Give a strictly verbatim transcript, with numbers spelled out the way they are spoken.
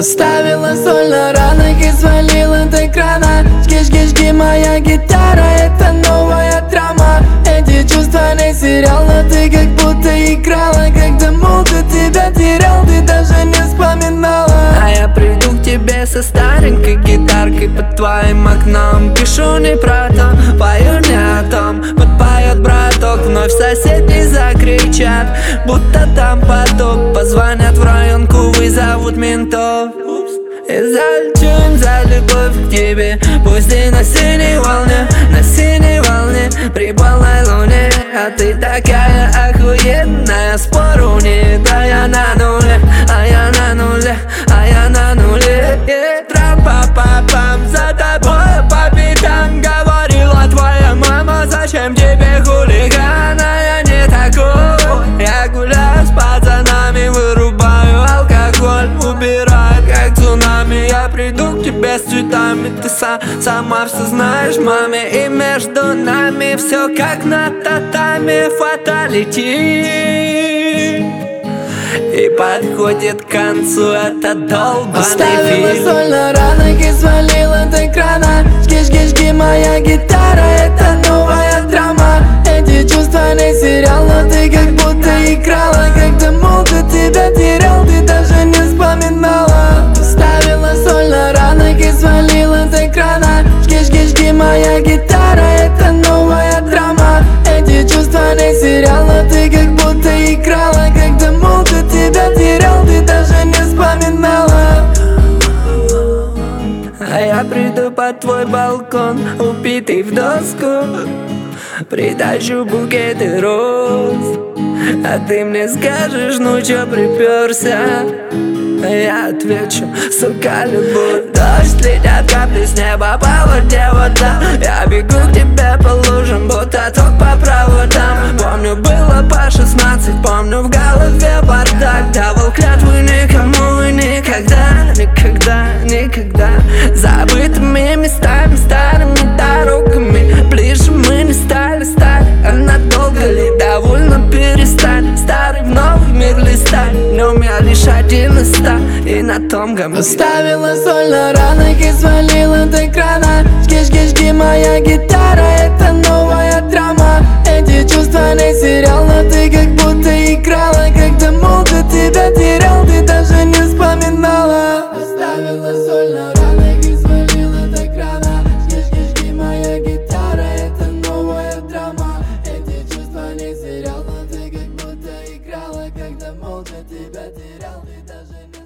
Оставила соль на ранах и свалил от экрана. Жги-жги-жги, моя гитара, это новая драма. Эти чувства не сериал, но ты как будто играла. Когда молча тебя терял, ты даже не вспоминала. А я приду к тебе со старенькой гитаркой под твоим окном. Пишу не про то, пою не о том. Подпоет браток, вновь соседи закричат, будто там потоп. Позвонят в районку, вызовут ментов. И зачем за любовь к тебе? Пусть и на синей волне, на синей волне, при полной луне. А ты такая охуенная, спору нет. А я на нуле, а я на нуле, а я на нуле. Трам-па-па-пам, за тобой по пятам говорила твоя мама. Зачем тебе хулиган, а я не такой. Я гуляю с пацанами, вырубаю алкоголь, убираю как цунами. Я приду к тебе с цветами, ты са сама все знаешь, маме. И между нами все как на татами, фаталити. И подходит к концу этот долбанный Оставила фильм. соль на ранах и свалил от экрана. Жги-жги-жги, моя гитара, это новая драма. Эти чувства не сериал, но ты как будто играла. Когда молча тебя терял, ты даже не вспоминала. Оставила соль на ранах и свалил от экрана. Жги-жги-жги, моя гитара, это новая драма. Эти чувства не сериал, но ты как будто играла. Когда молча тебя терял, ты даже не вспоминала. А я приду под твой балкон, убитый в доску, притащу букеты роз. А ты мне скажешь, ну чё приперся? А я отвечу, сука, любовь. Дождь, летят капли с неба, по воде вода. Я бегу к тебе по лужам, будто ток по проводам. Помню, было по шестнадцать, помню, в голове бардак. Давал клятвы никому и никогда, никогда, никогда. Забытыми местами, старыми дорогами. Ближе мы не стали, стали, а надолго ли? Довольно перестали, старый в новый мир листать. Но у меня лишь один из ста, и на том гамме. Оставила соль на ранах и свалил от экрана. Жги-жги-жги, моя гитара, это новая драма. Эти чувства не сериал, но ты как будто играла. Когда молча тебя терял, ты даже не вспоминала. Оставила соль на ранах и свалил от экрана. Жги-жги-жги, моя гитара, это новая драма. Эти чувства не сериал, но ты как будто играла. Когда молча тебя терял, ты даже не